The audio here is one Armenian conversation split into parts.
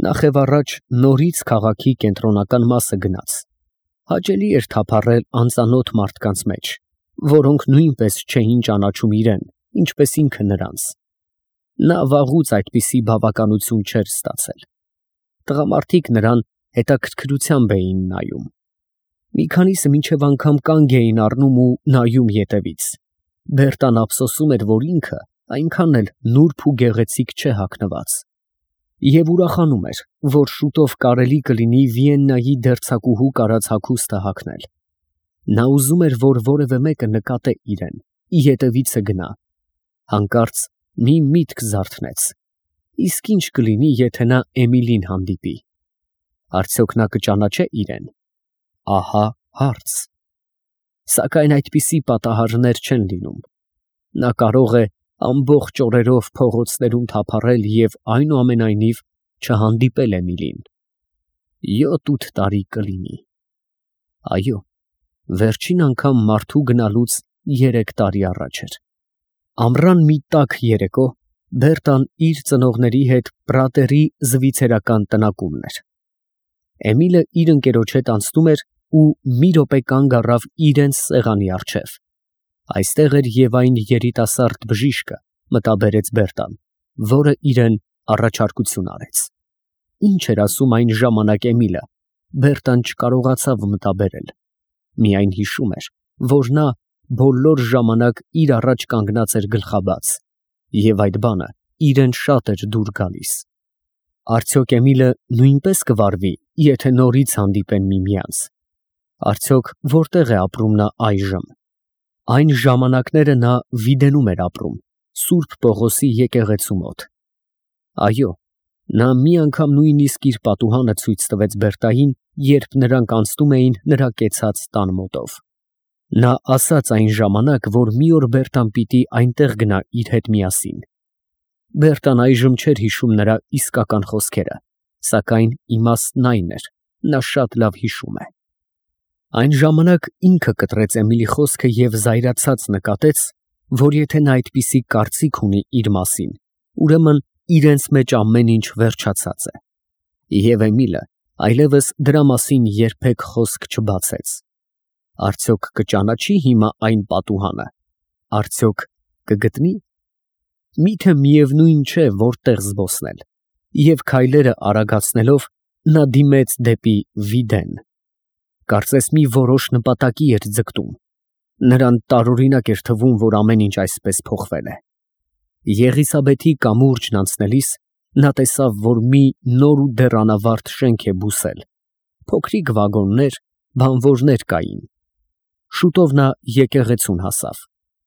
Նախևառաջ նորից քաղաքի կենտրոնական մասը գնաց։ Հաճելի էր թափառել անծանոթ մարդկանց մեջ, որոնք նույնպես չէին ճանաչում իրեն, ինչպես ինքը նրանց։ Նա վաղուց այդպիսի բավականություն չէր ստացել։ Տղամարդիկ նրան հետաքրքրությամբ էին նայում։ Մի քանիսը մինչև անգամ կանգ էին առնում ու նայում ետևից։ Բերտան ափսոսում էր, որ ինքը այնքան էլ նուրբ ու գեղեցիկ չէ հագնված, և ուրախանում էր, որ շուտով կարելի կլինի Վիեննայի դերձակուհու կարած հագուստը հագնել։ Նա ուզում էր, որ որևէ մեկը նկատե իրեն, ետևիցը գնա։ Հանկարծ մի միտք զարթնեց. իսկ ինչ կլինի, եթե նա Էմիլին հանդիպի։ Արդյոք նա կճանաչե իրեն։ Ահա հարց։ Սակայն այդպիսի պատահարներ չեն լինում։ Նա կարող է ամբողջ օրերով փողոցներում թափառել և այնուամենայնիվ չհանդիպել Էմիլին։ 7-8 տարի կլինի։ Այո, վերջին անգամ մարդու գնալուց 3 տարի առաջ էր։ Ամռան մի տաք երեկո Բերտան իր ծնողների հետ Պրատերի զվիցերական տնակումն էր։ Էմիլը իր ընկերոջ հետ անցնում էր ու մի րոպե կանգ առավ իրենց սեղանի առջև։ Այստեղ էր և այն երիտասարդ բժիշկը, մտաբերեց Բերտան, որը իրեն առաջարկություն արեց։ Ինչ էր ասում այն ժամանակ Էմիլը, Բերտան չկարողացավ մտաբերել։ Միայն հիշում էր, որ նա բոլոր ժամանակ իր առաջ կանգնած էր գլխաբաց, և այդ բանը իրեն շատ էր դուր գալիս։ Արդյոք Էմիլը նույնպես կվարվի, եթե նորից հանդիպեն միմյանց։ Արդյոք որտեղ է ապրում նա այժմ։ Այն ժամանակները նա Վիդենում էր ապրում, Սուրբ Պողոսի եկեղեցու մոտ։ Այո, նա մի անգամ նույնիսկ իր պատուհանը ցույց տվեց Բերտային, երբ նրանք անցնում էին նրա կեցած տան մոտով։ Նա ասաց այն ժամանակ, որ մի օր Բերտան պիտի այնտեղ գնա իր հետ միասին։ Բերտան այժմ չէր հիշում նրա իսկական խոսքերը, սակայն իմաստն այն էր, նա շատ լավ հիշում է։ Այն ժամանակ ինքը կտրեց Էմիլի խոսքը և զայրացած նկատեց, որ եթե նա այդպիսի կարծիք ունի իր մասին, ուրեմն իրենց մեջ ամեն ինչ վերջացած է։ Եվ Էմիլը այլևս դրա մասին երբեք խոսք չբացեց։ Արդյոք կճանաչի հիմա այն պատուհանը։ Արդյոք կգտնի։ Միթե միևնույն չէ որտեղ զբոսնել։ Եվ քայլերը արագացնելով նա դիմեց դեպի Վիդեն։ Կարծես մի որոշ նպատակի էր ձգտում։ Նրան տարօրինակ էր թվում, որ ամեն ինչ այսպես փոխվել է։ Եղիսաբեթի կամուրջն անցնելիս նա տեսավ, որ մի նոր ու դեռ անավարտ շենք է բուսել։ Փոքրիկ վագոններ, բանվորներ կային։ Շուտով նա եկեղեցուն հասավ։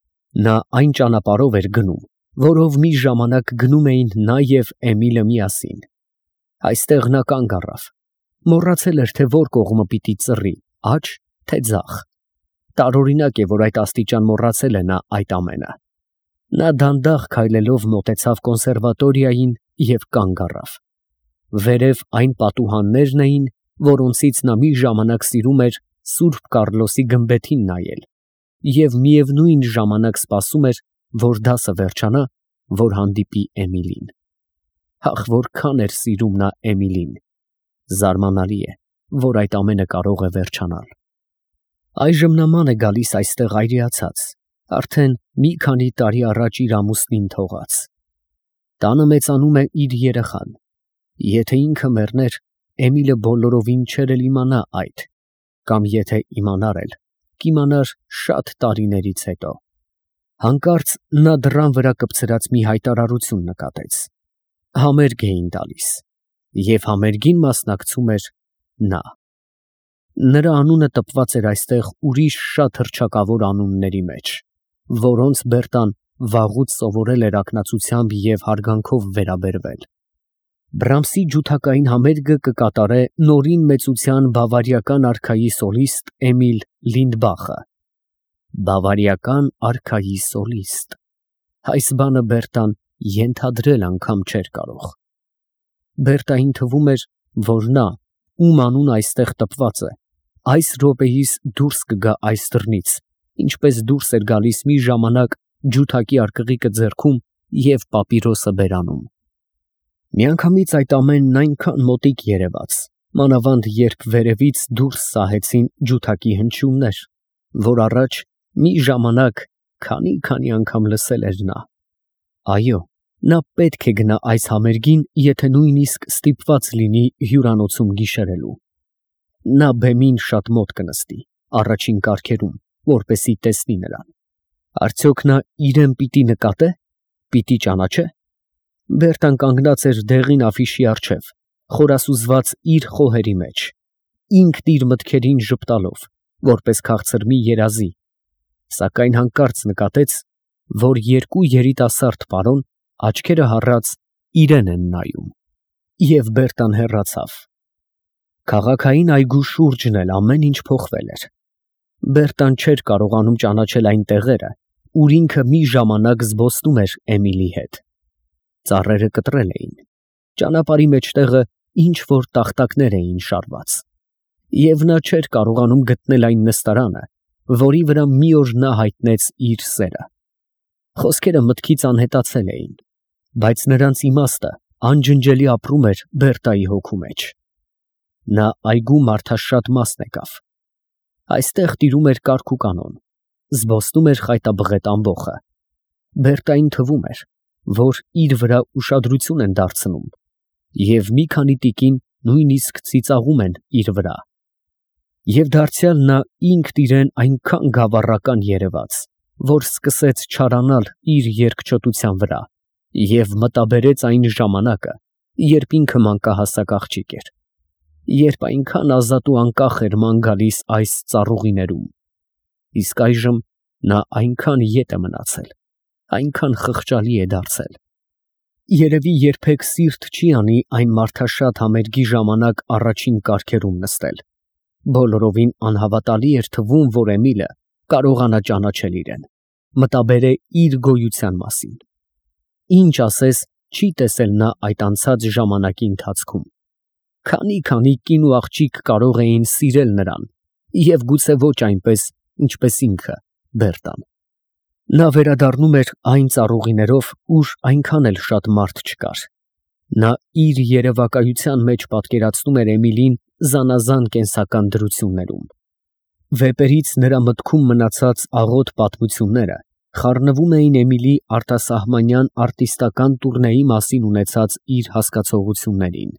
Նա այն ճանապարհով էր գնում, որով մի ժամանակ գնում էին նա և Էմիլը միասին։ Այստեղ նա կանգ առավ։ Մոռացել էր, թե որ կողմը պիտի ծռի, աջ, թե ձախ։ Տարօրինակ է, որ այդ աստիճան մոռացել է նա այդ ամենը։ Նա դանդաղ քայլելով մոտեցավ կոնսերվատորիային և կանգ առավ։ Վերև այն պատուհաններն էին, որոնցից նա մի ժամանակ սիրում էր Սուրբ Կառլոսի գմբեթին նայել, և միևնույն ժամանակ սպասում էր, որ դասը վերջանա, որ հանդիպի Էմիլին։ Ախ, որքան էր սիրում նա Էմիլին։ Զարմանալի է, որ այդ ամենը կարող է վերջանալ։ Այժմ նման է գալիս այստեղ այրիացած, արդեն մի քանի տարի առաջ իր ամուսնին թողած։ Տանը մեծանում է իր երեխան։ Եթե ինքը մեռներ, Էմիլը բոլորովին չէր էլ իմանա այդ, կամ եթե իմանար էլ, կիմանար շատ տարիներից հետո։ Հանկարծ նա դռան վրա կպցրած մի հայտարարություն նկատեց։ Համերգ էին տալիս, և համերգին մասնակցում էր նա։ Նրա անունը տպված էր այստեղ ուրիշ շատ հռչակավոր անունների մեջ, որոնց Բերտան վաղուց սովորել էր ակնածությամբ և հարգանքով վերաբերվել։ Բրամսի ջութակային համերգը կկատարե նորին մեծության բավարիական արքայի սոլիստ Էմիլ Լինդբախը։ Բավարիական արքայի սոլիստ։ Այս բանը Բերտան ենթադրել անգամ չէր կարող։ Բերտային թվում էր, որ նա, ում անունը այստեղ տպված է, այս րոպեիս դուրս կգա այս դռնից, ինչպես դուրս էր գալիս մի ժամանակ ջութակի արկղիկը ձեռքում և պապիրոսը բերանում։ Միանգամից այդ ամենն այնքան մոտիկ երևաց, մանավանդ երբ վերևից դուրս սահեցին ջութակի հնչյուններ, որ առաջ մի ժամանակ քանի անգամ լսել էր նա։ Այո, նա պետք է գնա այս համերգին, եթե նույնիսկ ստիպված լինի հյուրանոցում գիշերելու։ Նա բեմին շատ մոտ կնստի, առաջին կարգերում, որպեսզի տեսնի նրան։ Արդյոք նա իրեն պիտի նկատե՞, պիտի ճանաչե՞։ Բերտան կանգնած էր դեղին աֆիշի առջև, խորասուզված իր խոհերի մեջ, ինքն իր մտքերին ժպտալով, որպես քաղցր մի երազի, սակայն հանկարծ նկատեց, որ երկու երիտասարդ պարոն աչքերը հառած իրեն են նայում, և Բերտան հեռացավ։ Քաղաքային այգու շուրջն էլ ամեն ինչ փոխվել էր։ Բերտան չէր կարողանում ճանաչել այն տեղերը, ուր ինքը մի ժամանակ զբոսնում էր Էմիլի հետ։ Ծառերը կտրել էին, ճանապարհի մեջտեղը ինչ որ տախտակներ էին շարված, և նա չէր կարողանում գտնել այն նստարանը, որի վրա մի օր նա հայտնեց իր սերը։ Խոսքերը մտքից անհետացել էին, բայց նրանց իմաստը անջնջելի ապրում էր Բերտայի հոգու մեջ։ Նա այգու մարդաշատ մասն եկավ։ Այստեղ տիրում էր կարգ ու կանոն, զբոսնում էր խայտաբղետ ամբոխը։ Բերտային թվում էր, որ իր վրա ուշադրություն են դարձնում, և մի քանի տիկին նույնիսկ ծիծաղում են իր վրա։ Եվ դարձյալ նա ինքն իրեն այնքան գավառական երևաց, որ սկսեց չարանալ իր երկչոտության վրա և մտաբերեց այն ժամանակը, երբ ինքը մանկահասակ աղջիկ էր, երբ այնքան ազատ ու անկախ էր ման գալիս այս ծառուղիներում, իսկ այժմ նա այնքան ետ է մնացել, այնքան խղճալի է դարձել։ Երևի երբեք սիրտ չի անի այն մարդաշատ համերգի ժամանակ առաջին կարգերում նստել։ Բոլորովին անհավատալի էր թվում, որ Էմիլը կարողանա ճանաչել իրեն, մտաբերե իր գոյության մասին։ Ինչ ասես, չի տեսել նա այդ անցած ժամանակի ընթացքում։ Քանի կին ու աղջիկ կարող էին սիրել նրան, և գուցե ոչ այնպես, ինչպես ինքը, Բերտան։ Նա վերադառնում էր այն ծառուղիներով, ուր այնքան էլ շատ մարդ չկար։ Նա իր երևակայության մեջ պատկերացնում էր Էմիլին զանազան կենսական դրություններում։ Վեպերից նրա մտքում մնացած աղոտ պատմությունները խառնվում էին Էմիլի արտասահմանյան արտիստական տուրնեի մասին ունեցած իր հասկացողություններին։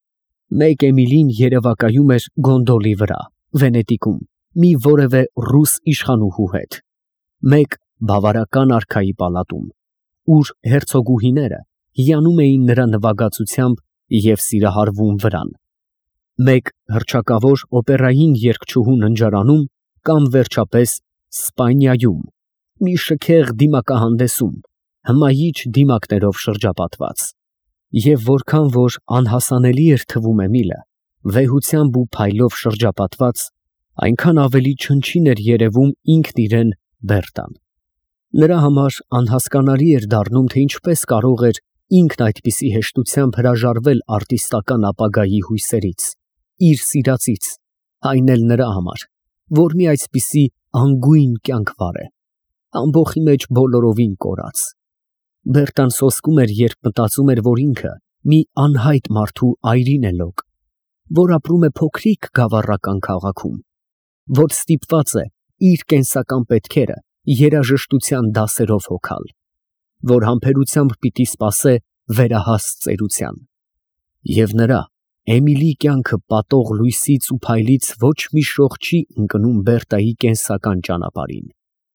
Մեկ Էմիլին երևակայում էր գոնդոլի վրա, Վենետիկում, մի որևէ ռուս իշխանուհու հետ, մեկ բավարական արքայի պալատում, ուր հերցոգուհիները հիանում էին նրա նվագածությամբ և սիրահարվում վրան, մեկ հռչակավոր օպերային երգչուհու ննջարանում կամ վերջապես Սպանիայում, մի շքեղ դիմակահանդեսում, հմայիչ դիմակներով շրջապատված, և որքան որ անհասանելի էր թվում Էմիլը, վեհությամբ ու փայլով շրջապատված, այնքան ավելի չնչին էր երևում ինքն իրեն Բերտան։ Նրա համար անհասկանալի էր դառնում, թե ինչպես կարող էր ինքն այդպիսի հեշտությամբ հրաժարվել արտիստական ապագայի հույսերից, իր սիրածից, այն էլ նրա համար, որ մի այսպիսի անգույն կյանք վարե, ամբոխի մեջ բոլորովին կորած։ Բերտան սոսկում էր, երբ մտածում էր, որ ինքը մի անհայտ մարդու այրին է լոկ, որ ապրում է փոքրիկ գավառական քաղաքում, որ ստիպված է իր կենսական պետքերը երաժշտության դասերով հոգալ, որ համբերությամբ պիտի սպասե վերահաս ծերության։ Եվ նրա Էմիլի կյանքը պատող լույսից ու փայլից ոչ մի շող չի ընկնում Բերտայի կենսական ճանապարհին։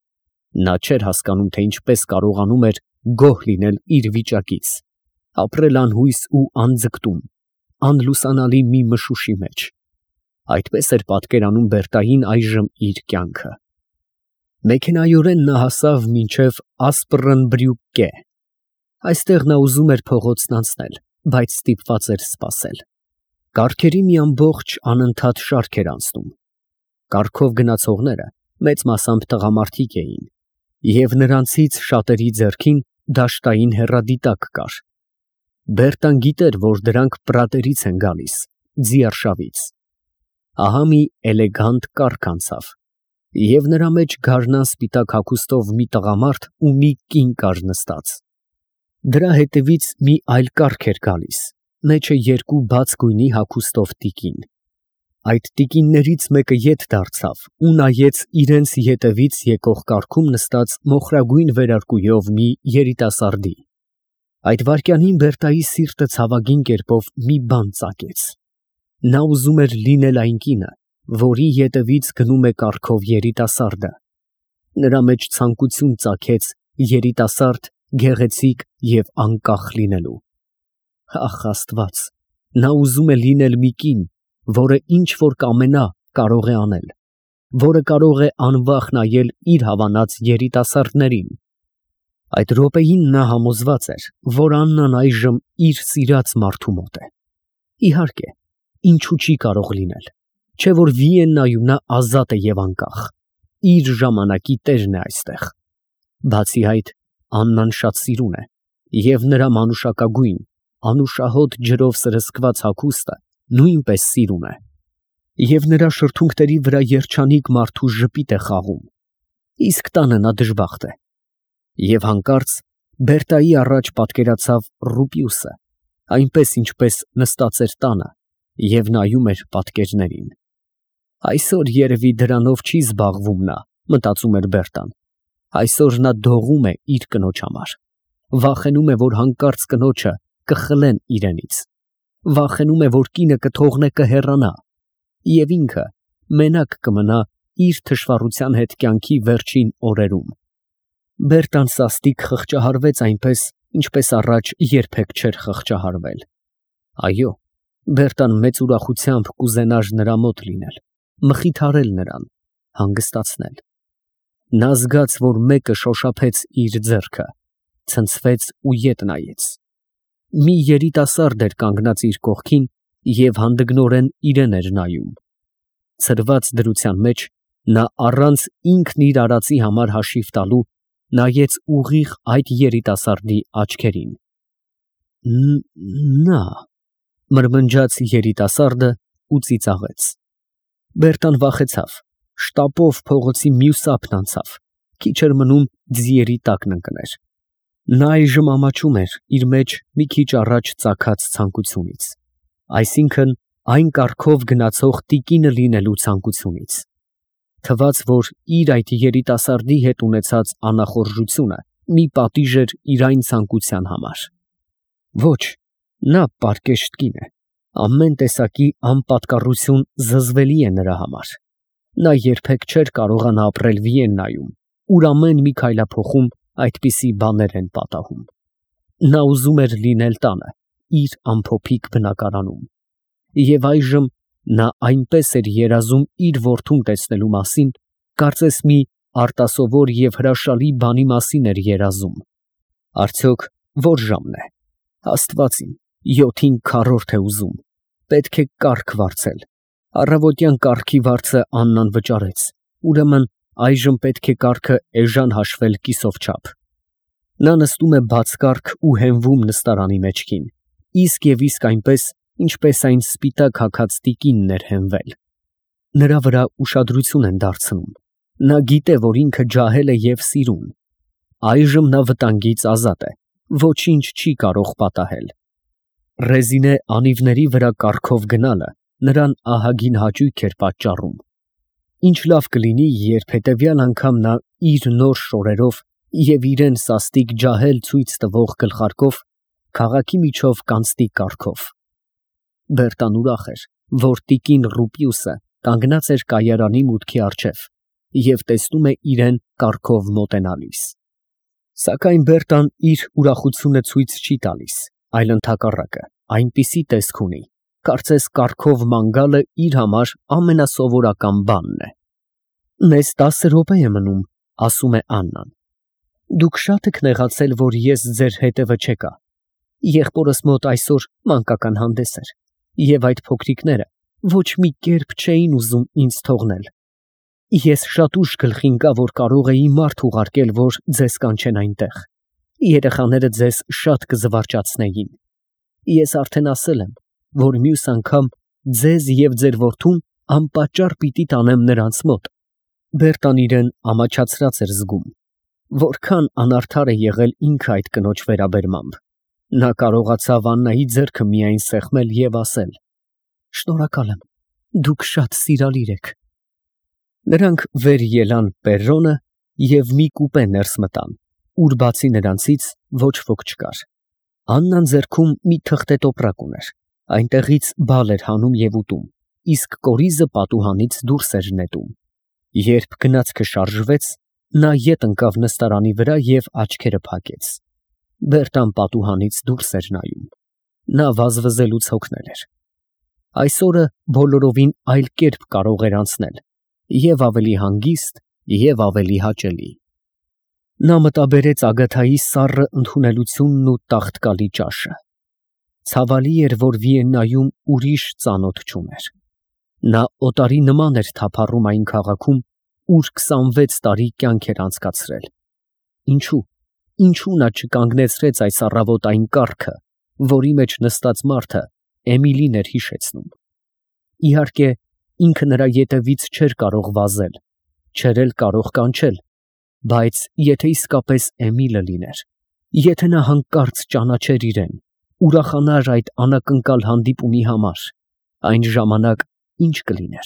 Նա չէր հասկանում, թե ինչպես կարողանում էր գոհ լինել իր վիճակից, ապրել անհույս ու անձգտում, անլուսանալի մի մշուշի մեջ։ Այդպես էր պատկերանում Բերտային այժմ իր կյանքը։ Մեքենայորեն նա հասավ մինչև Ասպրընբրյուկկե։ Այստեղ նա ուզում էր փողոցն անցնել, բայց ստիպված էր սպասել։ Կառքերի մի ամբողջ անընդհատ շարք էր անցնում։ Կառքով գնացողները մեծ մասամբ տղամարդիկ էին, և նրանցից շատերի ձեռքին դաշտային հեռադիտակ կար։ Բերտան գիտեր, որ դրանք Պրատերից են գալիս, Ձիարշավից։ Ահա մի էլեգանտ կառք անցավ, և նրա մեջ գարնան սպիտակ հագուստով մի տղամարդ ու մի կին կար նստած։ Դրա հետևից մի այլ կառք էր գալիս, մեջը երկու բաց գույնի հագուստով տիկին։ Այդ տիկիններից մեկը ետ դարձավ ու նայեց իրենց ետևից եկող կառքում նստած մոխրագույն վերարկուով մի երիտասարդի։ Այդ վայրկյանին Բերտայի սիրտը ցավագին կերպով մի բան ծագեց։ Նա ուզում էր լինել այն կինը, որի ետևից գնում է կառքով երիտասարդը։ Նրա մեջ ցանկություն ծագեց երիտասարդ, գեղեցիկ և անկախ լինելու։ Ախ Աստված, նա ուզում է լինել մի կին, որը ինչ որ կամենա կարող է անել, որը կարող է անվախ նայել իր հավանած երիտասարդներին։ Այդ րոպեին նա համոզված էր, որ Աննան այժմ իր սիրած մարդու մոտ է։ Իհարկե, ինչու չի կարող լինել, չէ որ Վիեննայում նա ազատ է և անկախ, իր ժամանակի տերն է այստեղ։ Բացի այդ, Աննան շատ սիրուն է, և նրա մանուշակագույն, անուշահոտ ջրով սրսկված հագուստը նույնպես սիրուն է, և նրա շրթունքների վրա երջանիկ մարդու ժպիտ է խաղում, իսկ տանը նա դժբախտ է։ Եվ հանկարծ Բերտայի առաջ պատկերացավ Ռուպիուսը, այնպես ինչպես նստած էր տանը և նայում էր պատկերներին։ Այսօր երևի դրանով չի զբաղվում նա, մտածում էր Բերտան։ Այսօր նա դողում է իր կնոջ համար, վախենում է, որ հանկարծ կնոջը կխլեն իրենից, վախենում է, որ կինը կթողնե կհեռանա, և ինքը մենակ կմնա իր թշվառության հետ կյանքի վերջին օրերում։ Բերտան սաստիկ խղճահարվեց այնպես, ինչպես առաջ երբեք չէր խղճահարվել։ Այո, Բերտան մեծ ուրախությամբ կուզենար նրա մոտ լինել, մխիթարել նրան, հանգստացնել։ Նա զգաց, որ մեկը շոշափեց իր ձեռքը, ցնցվեց ու ետ նայեց։ Մի երիտասարդ էր կանգնած իր կողքին և հանդգնորեն իրեն էր նայում։ Ցրված դրության մեջ նա առանց ինքն իր արածի համար հաշիվ տալու նայեց ուղիղ այդ երիտասարդի աչքերին։ Նա, մրմնջաց երիտասարդը ու ծիծաղեց։ Բերտան վախեցավ, շտապով փողոցի մյուս ափն անցավ, քիչ էր մնում ձիերի տակն ընկներ։ Նա այժմ ամաչում էր իր մեջ մի քիչ առաջ ծագած ցանկությունից, այսինքն այն կառքով գնացող տիկինը լինելու ցանկությունից։ Թվաց, որ իր այդ երիտասարդի հետ ունեցած անախորժությունը մի պատիժ էր իր այն ցանկության համար։ Ոչ, նա պարկեշտ կին է, ամեն տեսակի անպատկառություն զզվելի է նրա համար։ Նա երբեք չէր կարողանա ապրել Վիեննայում, ուր ամեն մի քայլափոխում այդպիսի բաներ են պատահում։ Նա ուզում էր լինել տանը, իր ամփոփիկ բնակարանում։ Եվ այժմ նա այնպես էր երազում իր որդուն տեսնելու մասին, կարծես մի արտասովոր և հրաշալի բանի մասին էր երազում։ Արդյոք ո՞ր ժամն է։ Աստված իմ, 7:15 է ուզում, պետք է կառք վարձել։ Առավոտյան կառքի վարձը Աննան վճարեց, ուրեմն այժմ պետք է կառքը էժան հաշվել կիսով չափ։ Նա նստում է բաց կառք ու հենվում նստարանի մեջքին, իսկ այնպես, ինչպես այն սպիտակ հագած տիկինն էր հենվել։ Նրա վրա ուշադրություն են դարձնում։ Նա գիտե, որ ինքը ջահել է և սիրուն։ Այժմ նա վտանգից ազատ է, ոչինչ չի կարող պատահել։ Ռեզինե անիվների վրա կառքով գնալը նրան ահագին հաճույք էր պատճառում։ Ինչ լավ կլինի, երբ հետևյալ անգամ նա իր նոր շորերով և իրեն սաստիկ ջահել ցույց տվող գլխարկով քաղաքի միջով կանցնի կառքով։ Բերտան ուրախ էր, որ տիկին Ռուպիուսը կանգնած էր կայարանի մուտքի առջև և տեսնում է իրեն կառքով մոտենալիս։ Սակայն Բերտան իր ուրախությունը ցույց չի տալիս, այլ ընդհակառակը, այնպիսի տեսք ունի, կարծես կառքով ման գալը իր համար ամենասովորական բանն է։ Մեզ 10 րոպե է մնում, ասում է Աննան։ Դուք շատ եք նեղացել, որ ես ձեր հետևը չեկա։ Եղբորս մոտ այսօր մանկական հանդես էր, և այդ փոքրիկները ոչ մի կերպ չէին ուզում ինձ թողնել։ Ես շատ ուշ գլխի ընկա, որ կարող էի մարդ ուղարկել, որ ձեզ կանչեն այնտեղ։ Երեխաները ձեզ շատ կզվարճացնեին։ Ես արդեն ասել եմ, որ մյուս անգամ ձեզ և ձեր որդուն անպատճառ պիտի տանեմ նրանց մոտ։ Բերտան իրեն ամաչացրած էր զգում։ Որքան անարդար է եղել ինքը այդ կնոջ վերաբերմամբ։ Նա կարողացավ Աննայի ձեռքը միայն սեղմել եւ ասել. «Շնորհակալ եմ, դուք շատ սիրալիր եք»։ Նրանք վեր ելան պերրոնը և մի կուպե ներս մտան, ուր բացի նրանցից ոչ ոք չկար։ Աննան ձեռքում մի թղթե տոպրակ ուներ, այնտեղից բալ էր հանում և ուտում, իսկ կորիզը պատուհանից դուրս էր նետում։ Երբ գնացքը շարժվեց, նա ետ ընկավ նստարանի վրա և աչքերը փակեց։ Բերտան պատուհանից դուրս էր նայում։ Նա վազվզելուց հոգնել էր։ Այս օրը բոլորովին այլ կերպ կարող էր անցնել, և ավելի հանգիստ, և ավելի հաճելի։ Նա մտաբերեց Ագաթայի սառը ընդունելությունն ու տաղտկալի ճաշը։ Ցավալի էր, որ Վիեննայում ուրիշ ծանոթ չուներ։ Նա օտարի նման էր թափառում այն քաղաքում, ուր 26 տարի կյանք էր անցկացրել։ Ինչու նա չկանգնեցրեց այս առավոտ այն կառքը, որի մեջ նստած մարդը Էմիլին էր հիշեցնում։ Իհարկե, ինքը նրա ետևից չէր կարող վազել, չէր էլ կարող կանչել, բայց եթե իսկապես Էմիլը լիներ, եթե նա հանկարծ ճանաչեր իրեն, ուրախանար այդ անակնկալ հանդիպումի համար, այն ժամանակ ինչ կլիներ։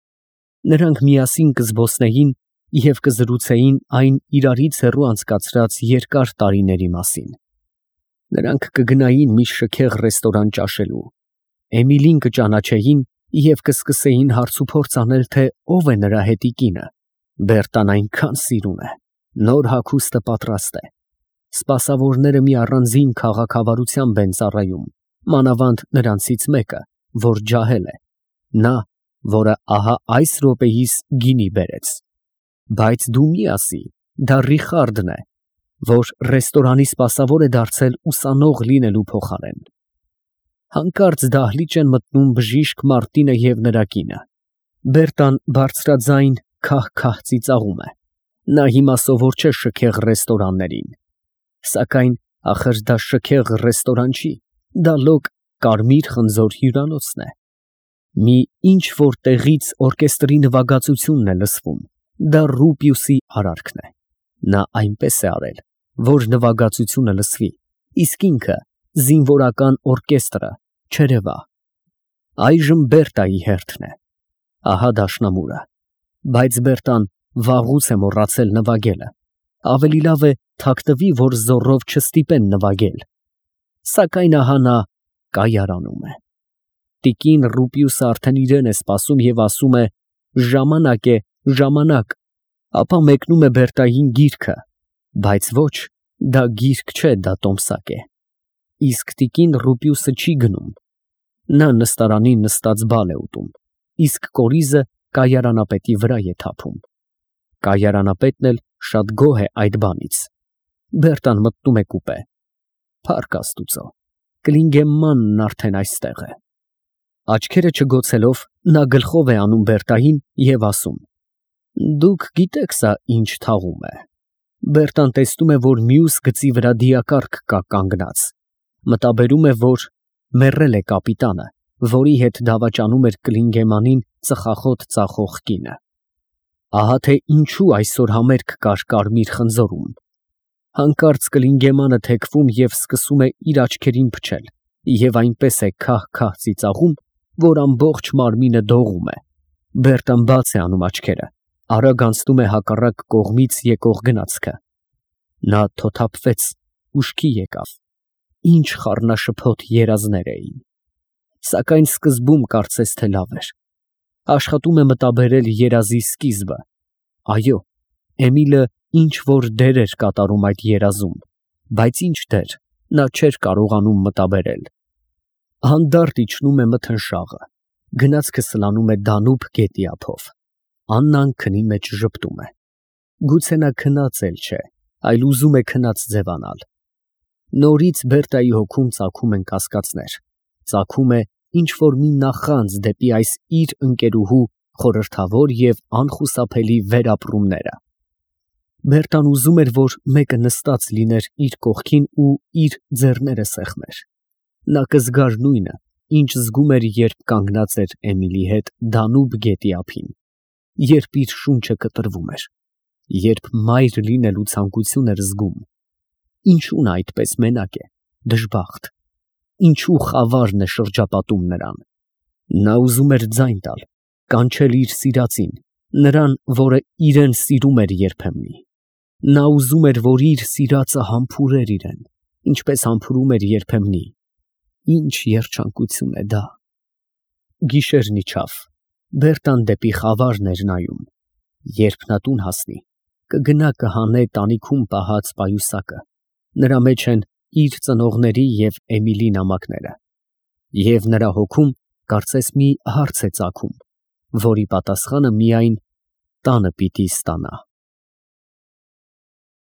Նրանք միասին կզբոսնեին և կզրուցեին այն իրարից հեռու անցկացրած երկար տարիների մասին։ Նրանք կգնային մի շքեղ ռեստորան ճաշելու, Էմիլին կճանաչեին և կսկսեին հարցուփորձ անել, թե ով է նրա հետի կինը։ Բերտան այնքան սիրուն է, նոր հագուստը պատրաստ է։ Սպասավորները մի առանձին քաղաքավարությամբ են ծառայում, մանավանդ նրանցից մեկը, որ ջահել է, նա, որը ահա այս րոպեիս գինի բերեց։ Բայց դու մի ասի, դա Ռիխարդն է, որ ռեստորանի սպասավոր է դարձել ուսանող լինելու փոխարեն։ Հանկարծ դահլիճ են մտնում բժիշկ Մարտինը և նրա կինը։ Բերտան բարձրաձայն քահ-քահ ծիծաղում է։ Նա հիմա սովոր չէ շքեղ ռեստորաններին։ Սակայն ախր դա շքեղ ռեստորան չի, դա լոկ կարմիր խնձոր հյուրանոցն է։ Մի ինչ֊որ տեղից օրկեստրի նվագածությունն է լսվում, դա Ռուպիուսի արարքն է։ Նա այնպես է արել, որ նվագածությունը լսվի, իսկ ինքը զինվորական օրկեստրը չերևա։ Այժմ Բերտայի հերթն է։ Ահա դաշնամուրը։ Բայց Բերտան վաղուց է մոռացել նվագելը։ Ավելի լավ է թաքնվի, որ զոռով չստիպեն նվագել։ Սակայն ահա նա կայարանում է։ Տիկին Ռուպիուսը արդեն իրեն է սպասում և ասում է. «Ժամանակ է, ժամանակ», ապա մեկնում է Բերտային գիրքը, բայց ոչ, դա գիրք չէ, դա տոմսակ է։ Իսկ տիկին Ռուպիուսը չի գնում։ Նա նստարանին նստած բալ է ուտում, իսկ կորիզը կայարանապետի վրա է թափում։ Կայարանապետն էլ շատ գոհ է այդ բանից։ Բերտան մտնում է կուպե։ Փառք Աստուծո, Կլինգեմմանն արդեն այստեղ է։ Աչքերը չգոցելով, նա գլխով է անում Բերտային և ասում. «Դուք գիտեք սա ինչ թաղում է»։ Բերտան տեսնում է, որ մյուս գծի վրա դիակառք կա կանգնած։ Մտաբերում է, որ մեռել է կապիտանը, որի հետ դավաճանում էր Կլինգեմանին ծխախոտ ծախող կինը։ Ահա թե ինչու այսօր համերգ կար կարմիր խնձորում։ Հանկարծ Կլինգեմանը թեքվում և սկսում է իր աչքերին փչել և այնպես է քահ-քահ ծիծաղում, որ ամբողջ մարմինը դողում է։ Բերտան բաց է անում աչքերը, արագ անցնում է հակառակ կողմից եկող գնացքը։ Նա թոթափվեց, ուշքի եկավ։ Ինչ խառնաշփոթ երազներ էին։ Սակայն սկզբում կարծես թե լավ էր։ Աշխատում է մտաբերել երազի սկիզբը։ Այո, Էմիլը ինչ որ դեր էր կատարում այդ երազում, բայց ինչ դեր, նա չէր կարողանում մտաբերել։ Հանդարտ իջնում է մթնշաղը, գնացքը սլանում է Դանուբ գետի ափով։ Աննան քնի մեջ ժպտում է։ Գուցե նա քնած էլ չէ, այլ ուզում է քնած ձևանալ։ Նորից Բերտայի հոգում ծագում են կասկածներ, ծագում է ինչ որ մի նախանձ դեպի այս իր ընկերուհու խորհրդավոր և անխուսափելի վերապրումները։ Բերտան ուզում էր, որ մեկը նստած լիներ իր կողքին ու իր ձեռները սեղմեր։ Նա կզգար նույնը, ինչ զգում էր, երբ կանգնած էր Էմիլի հետ Դանուբ գետի ափին, երբ իր շունչը կտրվում էր։ երբ մայր լինելու ցանկություն էր զգում, ինչու նա այդպես մենակ է, դժբախտ, ինչու խավարն է շրջապատում նրան։ Նա ուզում էր ձայն տալ, կանչել իր սիրածին, նրան, որը իրեն սիրում էր երբեմնի։ Նա ուզում էր, որ իր սիրածը համբուրեր իրեն, ինչպես համբուրում էր երբեմնի։ Ինչ երջանկություն է դա։ Գիշերն իջավ, Բերտան դեպի խավարն էր նայում։ Երբ նա տուն հասնի, կգնա կհանե տանիքում պահած պայուսակը, նրա մեջ են իր ծնողների և Էմիլի նամակները, և նրա հոգում կարծես մի հարց է ծագում, որի պատասխանը միայն տանը պիտի ստանա։